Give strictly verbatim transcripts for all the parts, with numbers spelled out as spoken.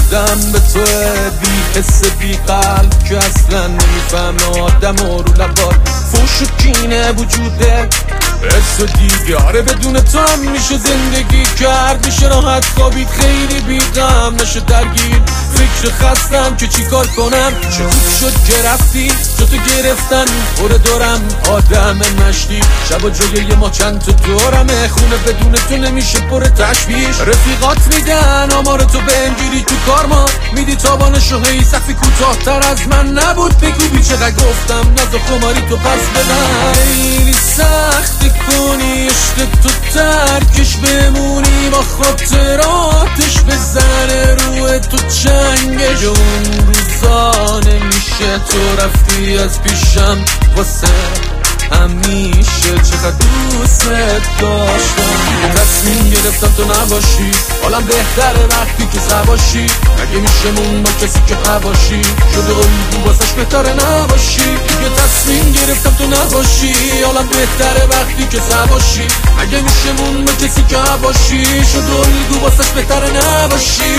آدم به تو بی حس بی قلب که اصلا نمیفهمه آدم رو لبات فوش و کینه وجوده حس و دیگاره بدون تو هم میشه زندگی کرد میشه راحت خوابید خیلی بیغم نشه درگیر فکر خستم که چی کار کنم چه خوب شد که رفتی جو تو گرفتن پر دارم آدم مشتی شب و جای یه ما چند تا دورمه خونه بدون تو نمیشه پر تشویش رفیقات میدن آمار تو بنگیری تو کار ما میدی تابانشو هی سقفی کوتاه‌تر از من نبود بگو بی چقدر گفتم ناز و خماری تو پس بدن خیلی سختی کنی عشق تو ترکش بمونی با خاطراتش بزنه روی تو چنگش اون روزا نمیشه تو رفتی از پیشم واسه همیشه چقدر دوست داشتم تصمیم گرفتم تو نباشی حالم بهتره وقتی که سباشی اگه میشه مون با کسی که هواشی شده الگو واسش بهتره نباشی یه تصمیم گرفتم تو نباشی حالم بهتره وقتی که سباشی اگه میشه مون با کسی که هواشی شده الگو واسش بهتره نباشی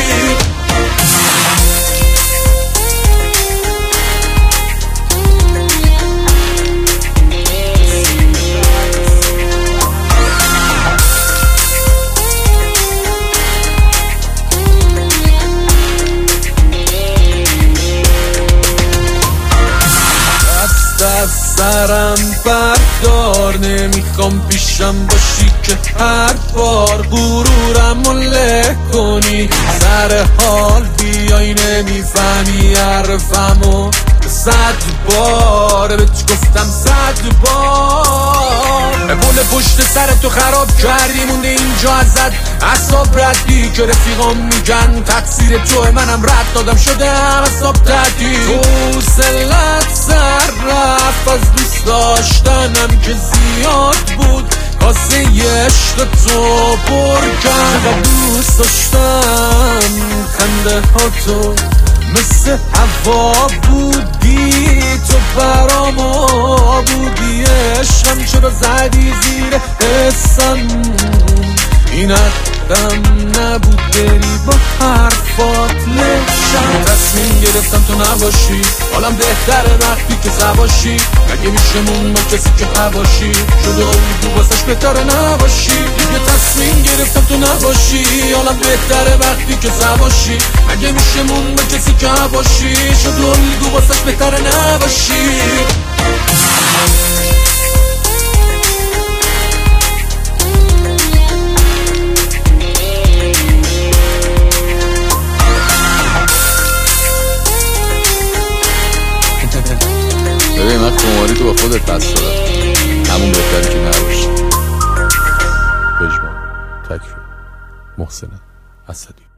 از سرم بردار نمیخوام پیشم باشی که هر بار غرورم رو له کنی سر حال بیای نمیفهمی حرفمو صد بار بهت گفتم صد بار پول پشت سر تو خراب کردی مونده اینجا ازت اعصاب ردی که رفیقام میگن تقصیر توه منم رد دادم شدم اعصاب تعدی تو سلت سر رفت از دوست داشتنم که زیاد بود کاسه عشق تو پر کرد و دوست داشتم خنده ها تو مثل هوا بودی تو برام بودی عشقم چرا زدی زیر حسم این حقم نبود بری با حرفات لشم تصمیم گرفتم تو نباشی حالم بهتره وقتی که سباشی اگه میشه مون با کسی که هواشی شده الگو واسش بهتره نباشی یه تصمیم گرفتم تو نباشی حالم بهتره وقتی که سباشی اگه میشه مون با کسی که هواشی شده الگو واسش بهتره نباشی ببین من خماری تو با خودت بس دارم همون بهتره که نباشی. پژمان تکرار محسن اسدی.